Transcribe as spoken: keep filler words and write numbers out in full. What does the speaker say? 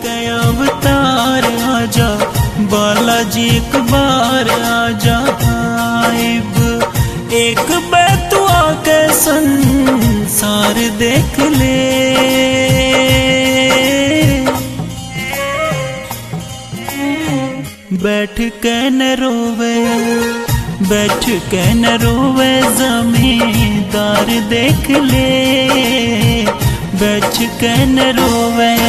के अवतार आजा बालाजी एक बार आजा आइब एक बैतुआ के संसार देख ले। बैठ के न रोवे बैठ के न रोवे जमींदार देख ले बैठ के न रोवे।